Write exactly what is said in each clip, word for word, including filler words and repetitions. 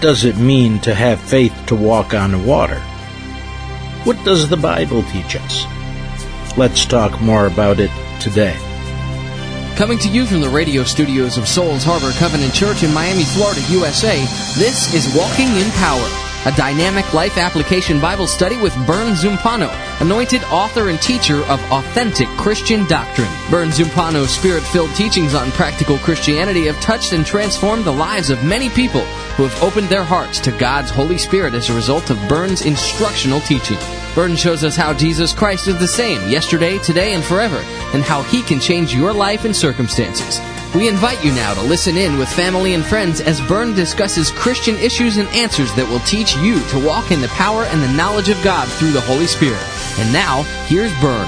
does it mean to have faith to walk on water? What does the Bible teach us? Let's talk more about it today. Coming to you from the radio studios of Souls Harbor Covenant Church in Miami, Florida, U S A, this is Walking in Power, a dynamic life application Bible study with Bern Zumpano, anointed author and teacher of authentic Christian doctrine. Bern Zumpano's spirit-filled teachings on practical Christianity have touched and transformed the lives of many people who have opened their hearts to God's Holy Spirit as a result of Bern's instructional teaching. Bern shows us how Jesus Christ is the same yesterday, today, and forever, and how He can change your life and circumstances. We invite you now to listen in with family and friends as Bern discusses Christian issues and answers that will teach you to walk in the power and the knowledge of God through the Holy Spirit. And now, here's Bern.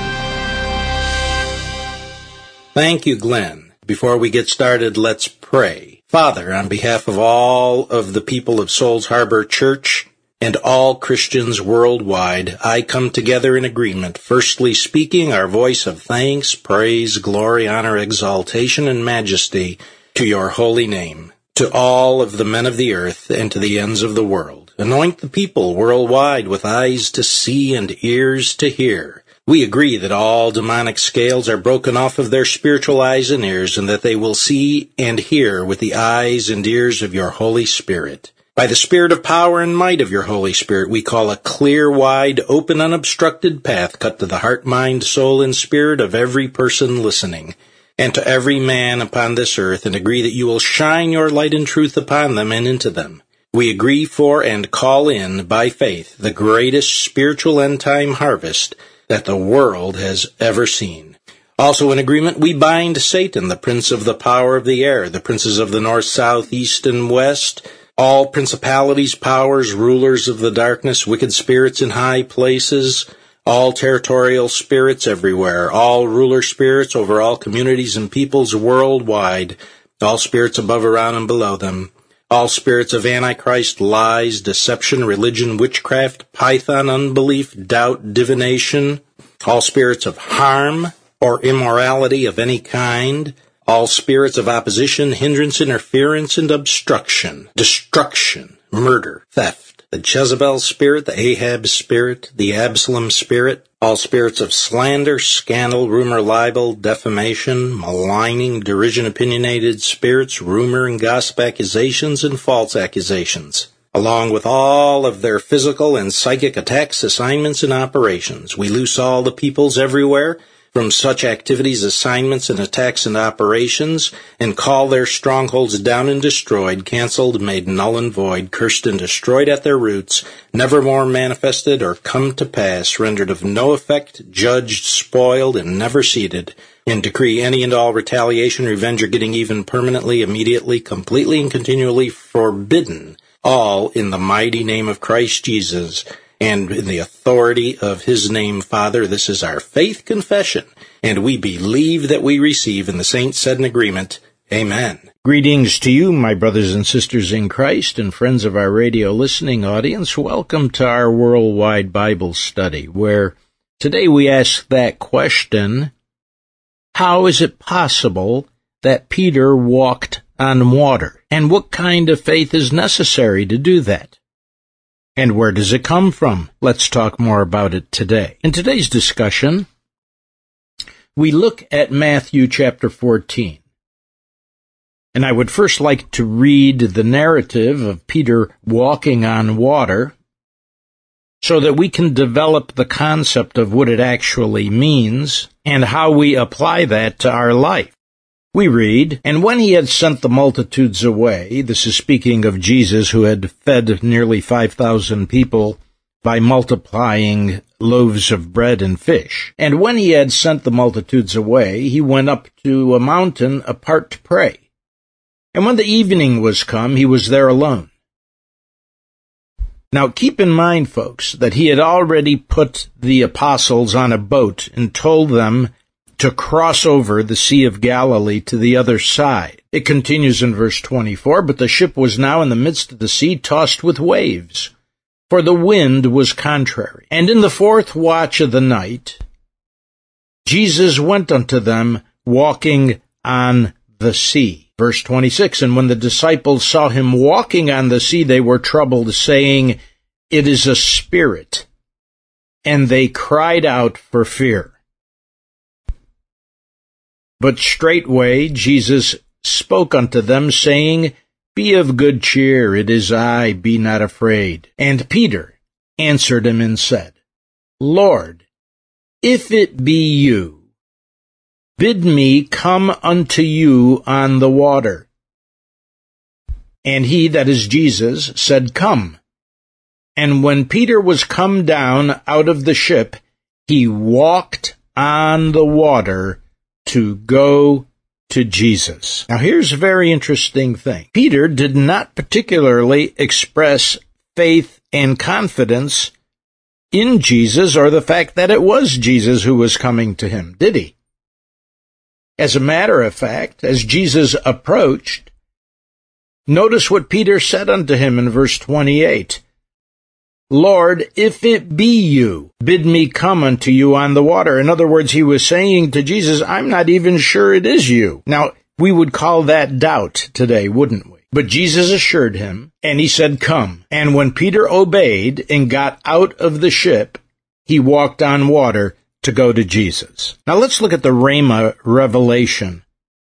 Thank you, Glenn. Before we get started, let's pray. Father, on behalf of all of the people of Souls Harbor Church and all Christians worldwide, I come together in agreement, firstly speaking our voice of thanks, praise, glory, honor, exaltation, and majesty to your holy name, to all of the men of the earth and to the ends of the world. Anoint the people worldwide with eyes to see and ears to hear. We agree that all demonic scales are broken off of their spiritual eyes and ears, and that they will see and hear with the eyes and ears of your Holy Spirit. By the Spirit of power and might of your Holy Spirit, we call a clear, wide, open, unobstructed path cut to the heart, mind, soul, and spirit of every person listening, and to every man upon this earth, and agree that you will shine your light and truth upon them and into them. We agree for and call in, by faith, the greatest spiritual end-time harvest that the world has ever seen. Also in agreement, we bind Satan, the prince of the power of the air, the princes of the north, south, east, and west, all principalities, powers, rulers of the darkness, wicked spirits in high places, all territorial spirits everywhere, all ruler spirits over all communities and peoples worldwide, all spirits above, around, and below them, all spirits of Antichrist, lies, deception, religion, witchcraft, python, unbelief, doubt, divination, all spirits of harm or immorality of any kind, all spirits of opposition, hindrance, interference, and obstruction, destruction, murder, theft, the Jezebel spirit, the Ahab spirit, the Absalom spirit, all spirits of slander, scandal, rumor, libel, defamation, maligning, derision, opinionated spirits, rumor and gossip accusations, and false accusations, along with all of their physical and psychic attacks, assignments, and operations. We loose all the peoples everywhere from such activities, assignments, and attacks and operations, and call their strongholds down and destroyed, canceled, made null and void, cursed and destroyed at their roots, never more manifested or come to pass, rendered of no effect, judged, spoiled, and never seated, and decree any and all retaliation, revenge, or getting even permanently, immediately, completely, and continually forbidden, all in the mighty name of Christ Jesus, and in the authority of His name, Father. This is our faith confession, and we believe that we receive, and the saints said in agreement, Amen. Greetings to you, my brothers and sisters in Christ, and friends of our radio listening audience. Welcome to our worldwide Bible study, where today we ask that question, how is it possible that Peter walked on water? And what kind of faith is necessary to do that? And where does it come from? Let's talk more about it today. In today's discussion, we look at Matthew chapter fourteen. And I would first like to read the narrative of Peter walking on water so that we can develop the concept of what it actually means and how we apply that to our life. We read, "And when he had sent the multitudes away," this is speaking of Jesus who had fed nearly five thousand people by multiplying loaves of bread and fish. "And when he had sent the multitudes away, he went up to a mountain apart to pray. And when the evening was come, he was there alone." Now keep in mind, folks, that he had already put the apostles on a boat and told them to cross over the Sea of Galilee to the other side. It continues in verse twenty-four, "But the ship was now in the midst of the sea, tossed with waves, for the wind was contrary. And in the fourth watch of the night, Jesus went unto them, walking on the sea. Verse twenty-six, and when the disciples saw him walking on the sea, they were troubled, saying, it is a spirit. And they cried out for fear. But straightway Jesus spoke unto them, saying, be of good cheer, it is I, be not afraid. And Peter answered him and said, Lord, if it be you, bid me come unto you on the water. And he, that is Jesus, said, come. And when Peter was come down out of the ship, he walked on the water to go to Jesus. Now here's a very interesting thing. Peter did not particularly express faith and confidence in Jesus or the fact that it was Jesus who was coming to him, did he? As a matter of fact, as Jesus approached, notice what Peter said unto him in verse twenty-eight. Lord, if it be you, bid me come unto you on the water. In other words, he was saying to Jesus, I'm not even sure it is you. Now, we would call that doubt today, wouldn't we? But Jesus assured him, and he said, come. And when Peter obeyed and got out of the ship, he walked on water to go to Jesus. Now let's look at the Rhema revelation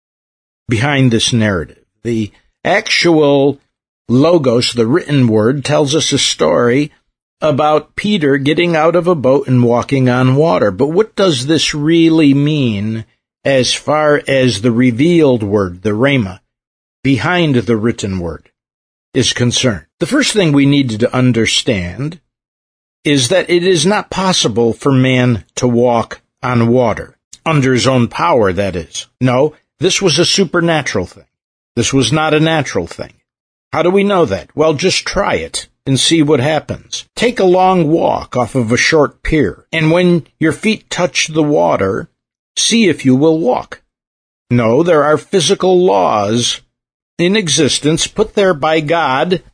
behind this narrative. The actual Logos, the written word, tells us a story about Peter getting out of a boat and walking on water. But what does this really mean as far as the revealed word, the Rhema, behind the written word is concerned? The first thing we need to understand is that it is not possible for man to walk on water, under his own power, that is. No, this was a supernatural thing. This was not a natural thing. How do we know that? Well, just try it and see what happens. Take a long walk off of a short pier, and when your feet touch the water, see if you will walk. No, there are physical laws in existence put there by God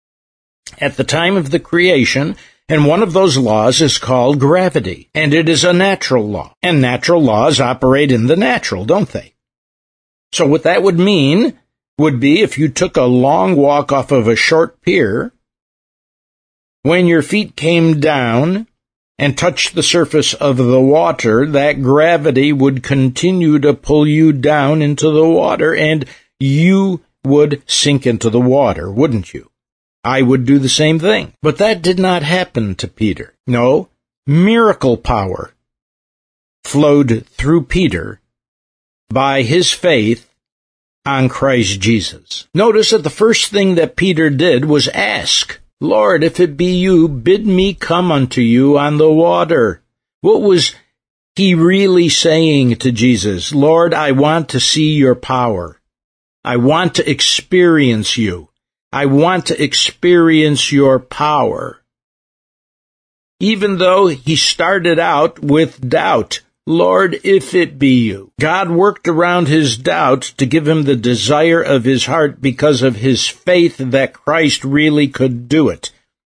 at the time of the creation, and one of those laws is called gravity, and it is a natural law. And natural laws operate in the natural, don't they? So what that would mean would be if you took a long walk off of a short pier, when your feet came down and touched the surface of the water, that gravity would continue to pull you down into the water, and you would sink into the water, wouldn't you? I would do the same thing. But that did not happen to Peter. No, miracle power flowed through Peter by his faith on Christ Jesus. Notice that the first thing that Peter did was ask, Lord, if it be you, bid me come unto you on the water. What was he really saying to Jesus? Lord, I want to see your power. I want to experience you. I want to experience your power. Even though he started out with doubt, Lord, if it be you. God worked around his doubt to give him the desire of his heart because of his faith that Christ really could do it.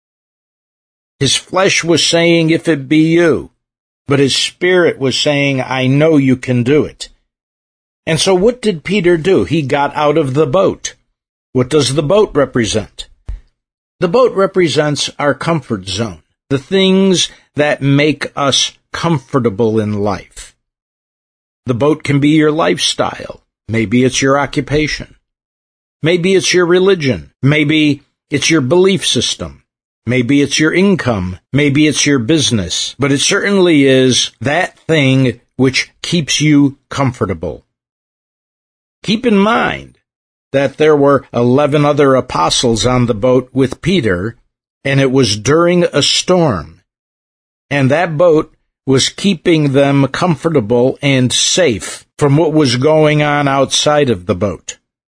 His flesh was saying, if it be you, but his spirit was saying, I know you can do it. And so what did Peter do? He got out of the boat. What does the boat represent? The boat represents our comfort zone, the things that make us comfortable in life. The boat can be your lifestyle. Maybe it's your occupation. Maybe it's your religion. Maybe it's your belief system. Maybe it's your income. Maybe it's your business. But it certainly is that thing which keeps you comfortable. Keep in mind that there were eleven other apostles on the boat with Peter, and it was during a storm. And that boat was keeping them comfortable and safe from what was going on outside of the boat.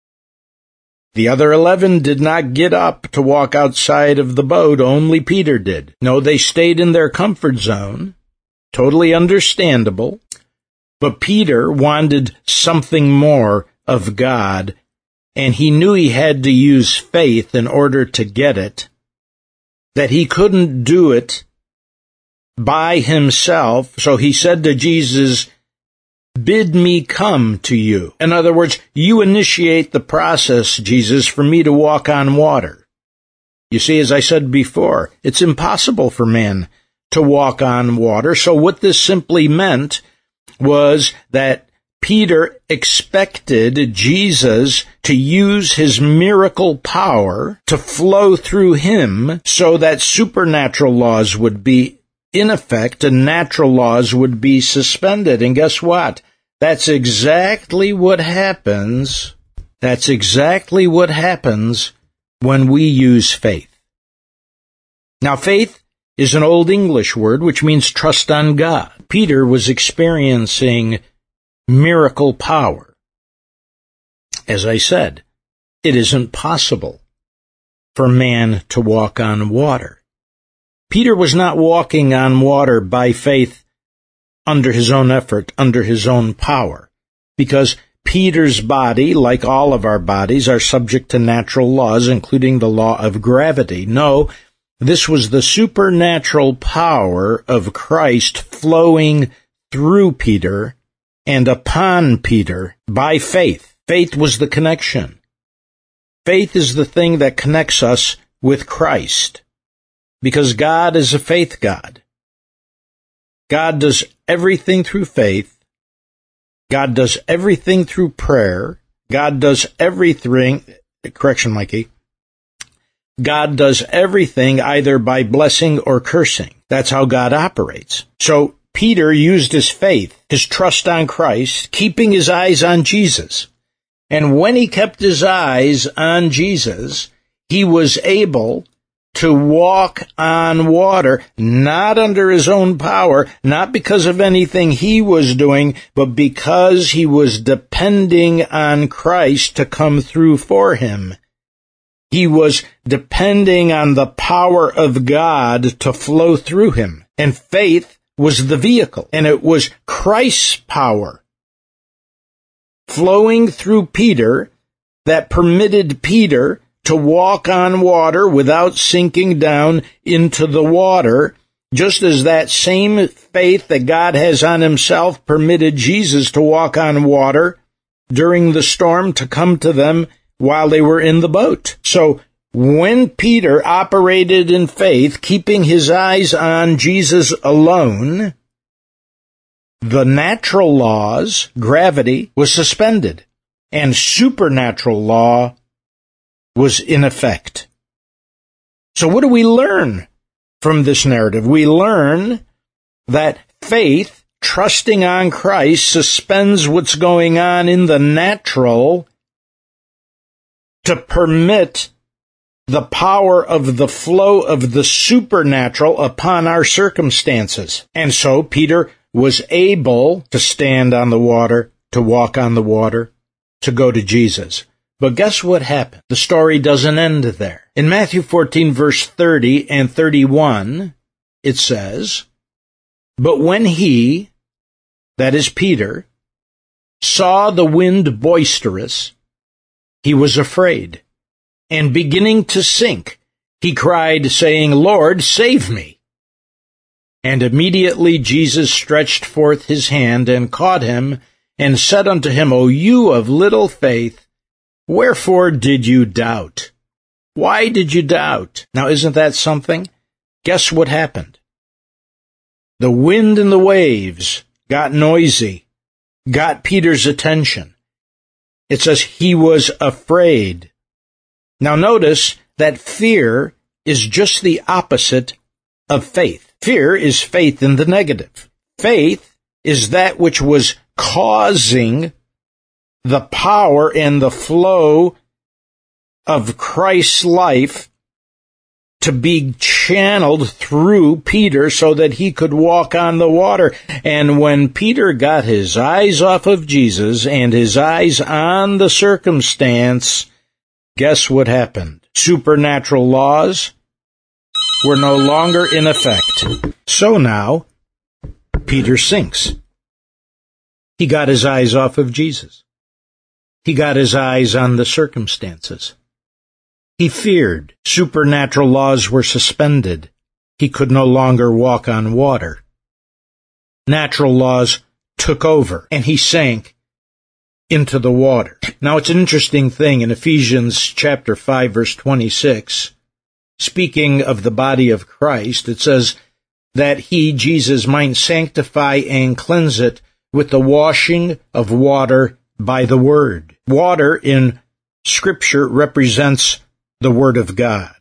The other eleven did not get up to walk outside of the boat, only Peter did. No, they stayed in their comfort zone, totally understandable, but Peter wanted something more of God, and he knew he had to use faith in order to get it, that he couldn't do it by himself. So he said to Jesus, bid me come to you. In other words, you initiate the process, Jesus, for me to walk on water. You see, as I said before, it's impossible for man to walk on water. So what this simply meant was that Peter expected Jesus to use his miracle power to flow through him so that supernatural laws would be in effect and natural laws would be suspended. And guess what? That's exactly what happens. That's exactly what happens when we use faith. Now, faith is an Old English word which means trust on God. Peter was experiencing miracle power. As I said, it isn't possible for man to walk on water. Peter was not walking on water by faith under his own effort, under his own power, because Peter's body, like all of our bodies, are subject to natural laws, including the law of gravity. No, this was the supernatural power of Christ flowing through Peter and upon Peter by faith. Faith was the connection. Faith is the thing that connects us with Christ, because God is a faith God. God does everything through faith. God does everything through prayer. God does everything, correction, Mikey. God does everything either by blessing or cursing. That's how God operates. So Peter used his faith, his trust on Christ, keeping his eyes on Jesus. And when he kept his eyes on Jesus, he was able to walk on water, not under his own power, not because of anything he was doing, but because he was depending on Christ to come through for him. He was depending on the power of God to flow through him. And faith was the vehicle, and it was Christ's power flowing through Peter that permitted Peter to walk on water without sinking down into the water, just as that same faith that God has on himself permitted Jesus to walk on water during the storm to come to them while they were in the boat. So when Peter operated in faith, keeping his eyes on Jesus alone, the natural laws, gravity, was suspended, and supernatural law was in effect. So what do we learn from this narrative? We learn that faith, trusting on Christ, suspends what's going on in the natural to permit the power of the flow of the supernatural upon our circumstances. And so Peter was able to stand on the water, to walk on the water, to go to Jesus. But guess what happened? The story doesn't end there. In Matthew fourteen, verse thirty and thirty-one, it says, "But when he," that is Peter, "saw the wind boisterous, he was afraid, and beginning to sink, he cried, saying, 'Lord, save me.' And immediately Jesus stretched forth his hand and caught him, and said unto him, O you of little faith, wherefore did you doubt?" Why did you doubt? Now, isn't that something? Guess what happened? The wind and the waves got noisy, got Peter's attention. It says he was afraid. Now notice that fear is just the opposite of faith. Fear is faith in the negative. Faith is that which was causing the power and the flow of Christ's life to be channeled through Peter so that he could walk on the water. And when Peter got his eyes off of Jesus and his eyes on the circumstance, guess what happened? Supernatural laws were no longer in effect. So now, Peter sinks. He got his eyes off of Jesus. He got his eyes on the circumstances. He feared. Supernatural laws were suspended. He could no longer walk on water. Natural laws took over, and he sank into the water. Now, it's an interesting thing in Ephesians chapter five, verse twenty-six, speaking of the body of Christ, it says that he, Jesus, might sanctify and cleanse it with the washing of water by the word. Water in Scripture represents the Word of God.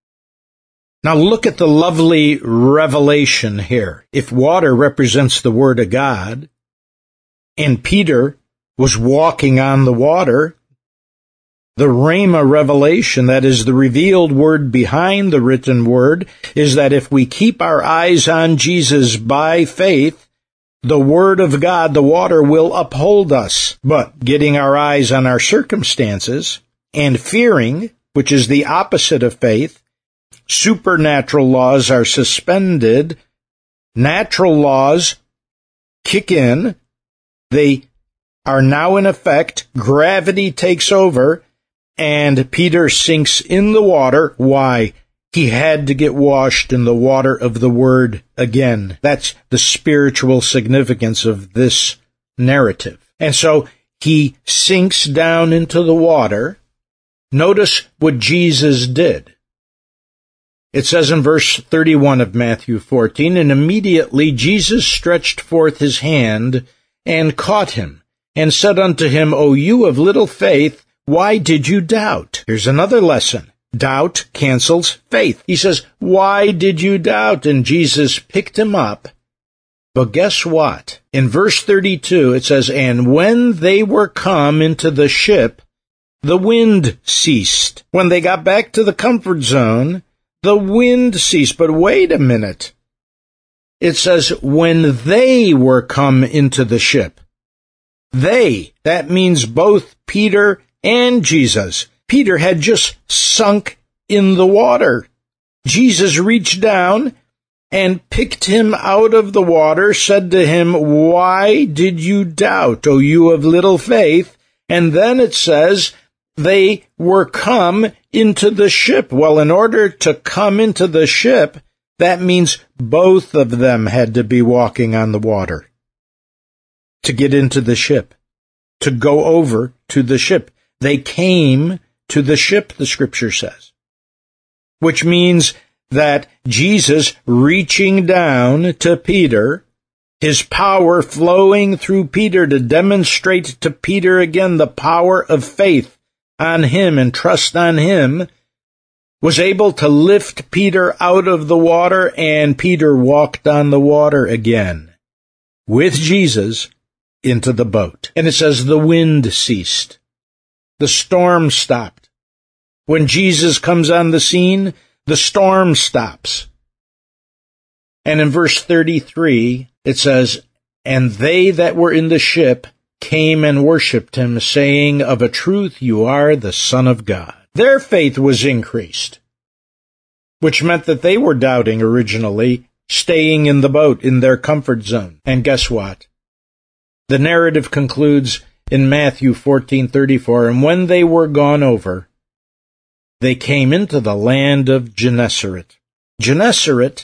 Now look at the lovely revelation here. If water represents the Word of God, and Peter was walking on the water, the Rhema revelation, that is the revealed word behind the written word, is that if we keep our eyes on Jesus by faith, the Word of God, the water, will uphold us. But getting our eyes on our circumstances and fearing, which is the opposite of faith, supernatural laws are suspended, natural laws kick in, they are now in effect, gravity takes over, and Peter sinks in the water. Why? He had to get washed in the water of the Word again. That's the spiritual significance of this narrative. And so he sinks down into the water. Notice what Jesus did. It says in verse thirty-one of Matthew fourteen, and immediately Jesus stretched forth his hand and caught him, and said unto him, O you of little faith, why did you doubt? Here's another lesson. Doubt cancels faith. He says, why did you doubt? And Jesus picked him up. But guess what? In verse thirty-two, it says, and when they were come into the ship, the wind ceased. When they got back to the comfort zone, the wind ceased. But wait a minute. It says, when they were come into the ship. They, that means both Peter and Jesus. Peter had just sunk in the water. Jesus reached down and picked him out of the water, said to him, why did you doubt, O you of little faith? And then it says, they were come into the ship. Well, in order to come into the ship, that means both of them had to be walking on the water to get into the ship, to go over to the ship. They came to the ship, the Scripture says, which means that Jesus reaching down to Peter, his power flowing through Peter to demonstrate to Peter again the power of faith on him and trust on him, was able to lift Peter out of the water, and Peter walked on the water again with Jesus into the boat. And it says the wind ceased. The storm stopped. When Jesus comes on the scene, the storm stops. And in verse thirty-three, it says, and they that were in the ship came and worshipped him, saying, of a truth you are the Son of God. Their faith was increased, which meant that they were doubting originally, staying in the boat in their comfort zone. And guess what? The narrative concludes in Matthew fourteen thirty-four, and when they were gone over, they came into the land of Gennesaret. Gennesaret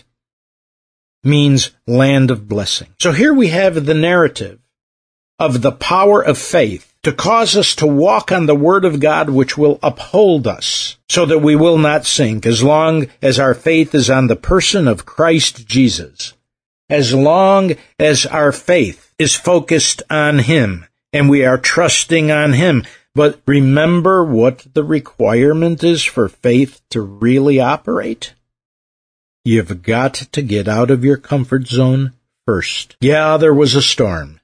means land of blessing. So here we have the narrative of the power of faith to cause us to walk on the Word of God, which will uphold us so that we will not sink as long as our faith is on the person of Christ Jesus. As long as our faith is focused on Him and we are trusting on Him. But remember what the requirement is for faith to really operate? You've got to get out of your comfort zone first. Yeah, there was a storm.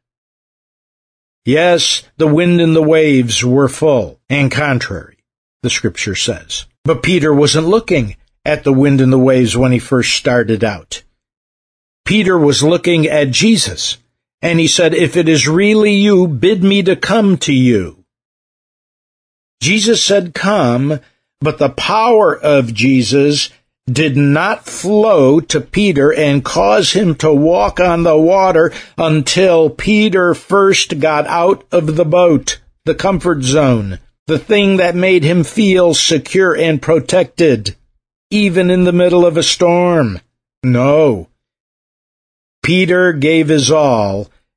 Yes, the wind and the waves were full and contrary, the Scripture says. But Peter wasn't looking at the wind and the waves when he first started out. Peter was looking at Jesus, and he said, if it is really you, bid me to come to you. Jesus said, come, but the power of Jesus did not flow to Peter and cause him to walk on the water until Peter first got out of the boat, the comfort zone, the thing that made him feel secure and protected, even in the middle of a storm. No. Peter gave his all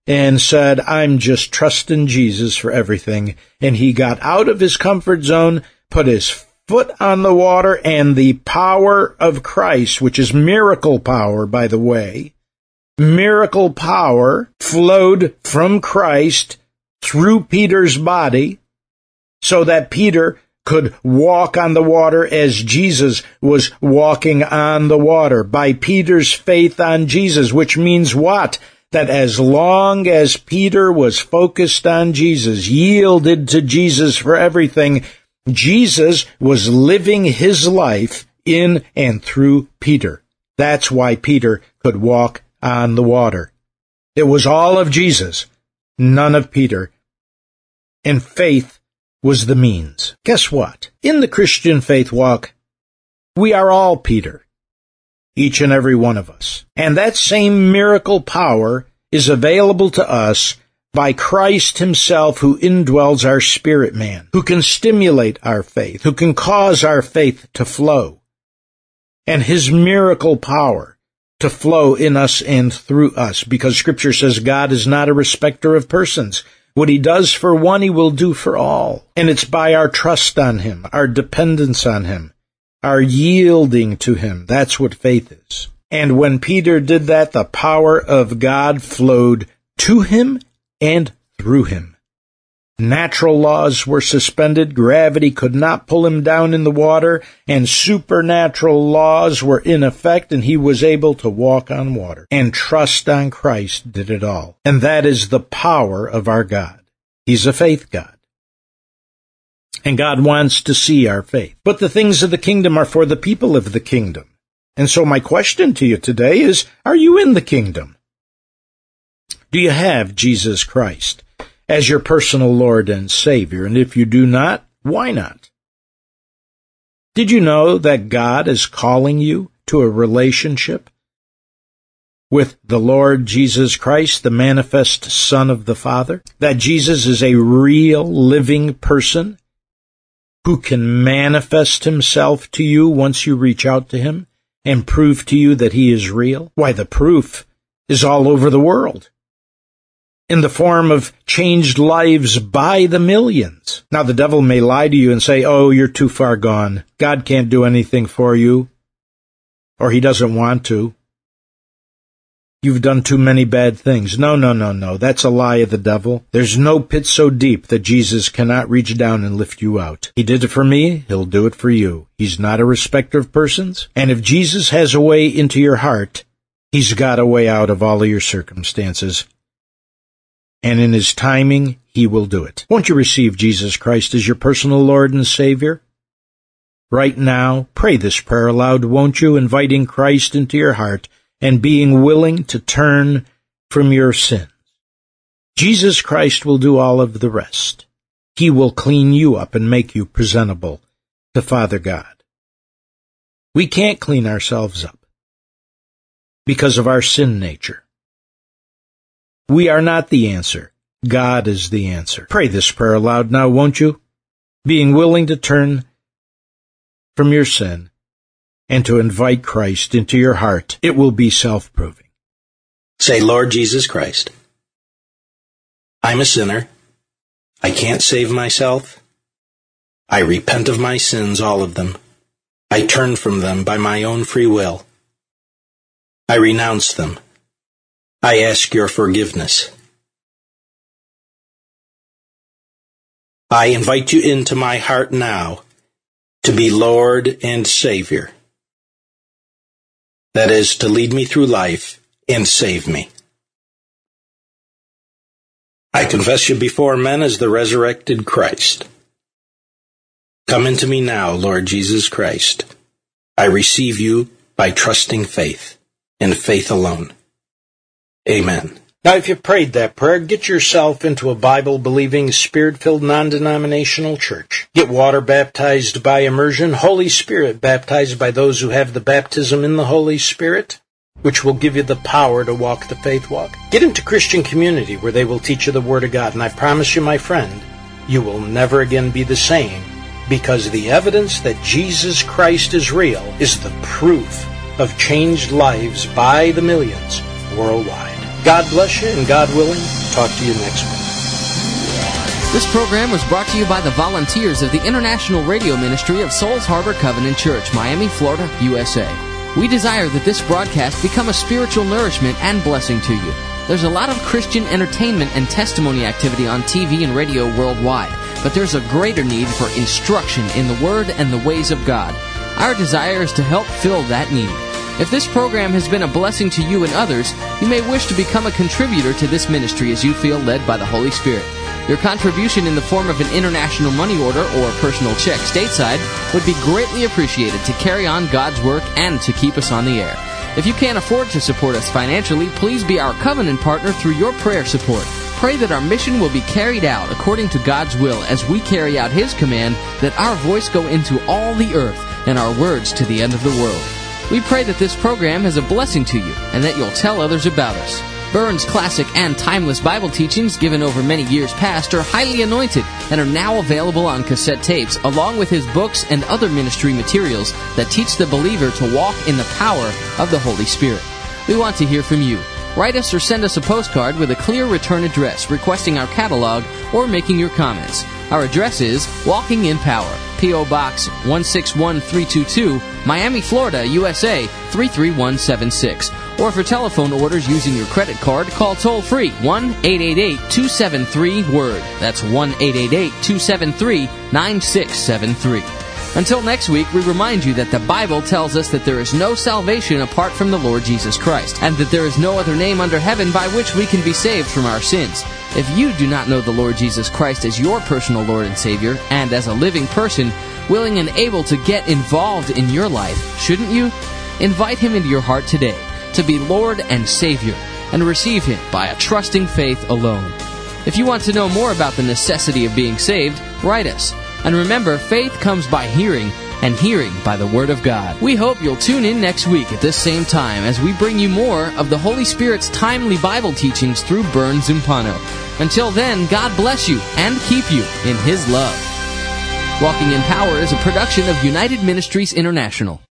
and said, I'm just trusting Jesus for everything. And he got out of his comfort zone, put his foot on the water, and the power of Christ, which is miracle power, by the way, miracle power flowed from Christ through Peter's body so that Peter could walk on the water as Jesus was walking on the water, by Peter's faith on Jesus, which means what? That as long as Peter was focused on Jesus, yielded to Jesus for everything, Jesus was living his life in and through Peter. That's why Peter could walk on the water. It was all of Jesus, none of Peter. And faith was the means. Guess what? In the Christian faith walk, we are all Peter, each and every one of us. And that same miracle power is available to us by Christ himself, who indwells our spirit man, who can stimulate our faith, who can cause our faith to flow, and his miracle power to flow in us and through us, because Scripture says God is not a respecter of persons. What he does for one, he will do for all. And it's by our trust on him, our dependence on him, our yielding to him. That's what faith is. And when Peter did that, the power of God flowed to him and through him. Natural laws were suspended. Gravity could not pull him down in the water, and supernatural laws were in effect, and he was able to walk on water. And trust on Christ did it all. And that is the power of our God. He's a faith God. And God wants to see our faith. But the things of the kingdom are for the people of the kingdom. And so my question to you today is, are you in the kingdom? Do you have Jesus Christ as your personal Lord and Savior? And if you do not, why not? Did you know that God is calling you to a relationship with the Lord Jesus Christ, the manifest Son of the Father? That Jesus is a real, living person who can manifest himself to you once you reach out to him and prove to you that he is real? Why, the proof is all over the world, in the form of changed lives by the millions. Now, the devil may lie to you and say, oh, you're too far gone. God can't do anything for you, or he doesn't want to. You've done too many bad things. No, no, no, no. That's a lie of the devil. There's no pit so deep that Jesus cannot reach down and lift you out. He did it for me. He'll do it for you. He's not a respecter of persons. And if Jesus has a way into your heart, he's got a way out of all of your circumstances. And in his timing, he will do it. Won't you receive Jesus Christ as your personal Lord and Savior? Right now, pray this prayer aloud, won't you? Inviting Christ into your heart and being willing to turn from your sins. Jesus Christ will do all of the rest. He will clean you up and make you presentable to Father God. We can't clean ourselves up because of our sin nature. We are not the answer. God is the answer. Pray this prayer aloud now, won't you? Being willing to turn from your sin and to invite Christ into your heart. It will be self-proving. Say, Lord Jesus Christ, I'm a sinner. I can't save myself. I repent of my sins, all of them. I turn from them by my own free will. I renounce them. I ask your forgiveness. I invite you into my heart now to be Lord and Savior. That is, to lead me through life and save me. I confess you before men as the resurrected Christ. Come into me now, Lord Jesus Christ. I receive you by trusting faith, and faith alone. Amen. Now, if you prayed that prayer, get yourself into a Bible-believing, Spirit-filled, non-denominational church. Get water baptized by immersion, Holy Spirit baptized by those who have the baptism in the Holy Spirit, which will give you the power to walk the faith walk. Get into Christian community where they will teach you the Word of God. And I promise you, my friend, you will never again be the same, because the evidence that Jesus Christ is real is the proof of changed lives by the millions worldwide. God bless you, and God willing, talk to you next week. This program was brought to you by the volunteers of the International Radio Ministry of Souls Harbor Covenant Church, Miami, Florida, U S A. We desire that this broadcast become a spiritual nourishment and blessing to you. There's a lot of Christian entertainment and testimony activity on T V and radio worldwide, but there's a greater need for instruction in the Word and the ways of God. Our desire is to help fill that need. If this program has been a blessing to you and others, you may wish to become a contributor to this ministry as you feel led by the Holy Spirit. Your contribution in the form of an international money order or personal check stateside would be greatly appreciated to carry on God's work and to keep us on the air. If you can't afford to support us financially, please be our covenant partner through your prayer support. Pray that our mission will be carried out according to God's will as we carry out His command that our voice go into all the earth and our words to the end of the world. We pray that this program is a blessing to you and that you'll tell others about us. Burns' classic and timeless Bible teachings given over many years past are highly anointed and are now available on cassette tapes, along with his books and other ministry materials that teach the believer to walk in the power of the Holy Spirit. We want to hear from you. Write us or send us a postcard with a clear return address requesting our catalog or making your comments. Our address is Walking in Power, P O. Box one six one three two two, Miami, Florida, U S A three three one seven six. Or for telephone orders using your credit card, call toll-free one eight eight eight two seven three WORD. That's one eight eight eight two seven three nine six seven three. Until next week, we remind you that the Bible tells us that there is no salvation apart from the Lord Jesus Christ, and that there is no other name under heaven by which we can be saved from our sins. If you do not know the Lord Jesus Christ as your personal Lord and Savior, and as a living person, willing and able to get involved in your life, shouldn't you? Invite Him into your heart today to be Lord and Savior, and receive Him by a trusting faith alone. If you want to know more about the necessity of being saved, write us. And remember, faith comes by hearing, and hearing by the Word of God. We hope you'll tune in next week at this same time as we bring you more of the Holy Spirit's timely Bible teachings through Burns Zumpano. Until then, God bless you and keep you in His love. Walking in Power is a production of United Ministries International.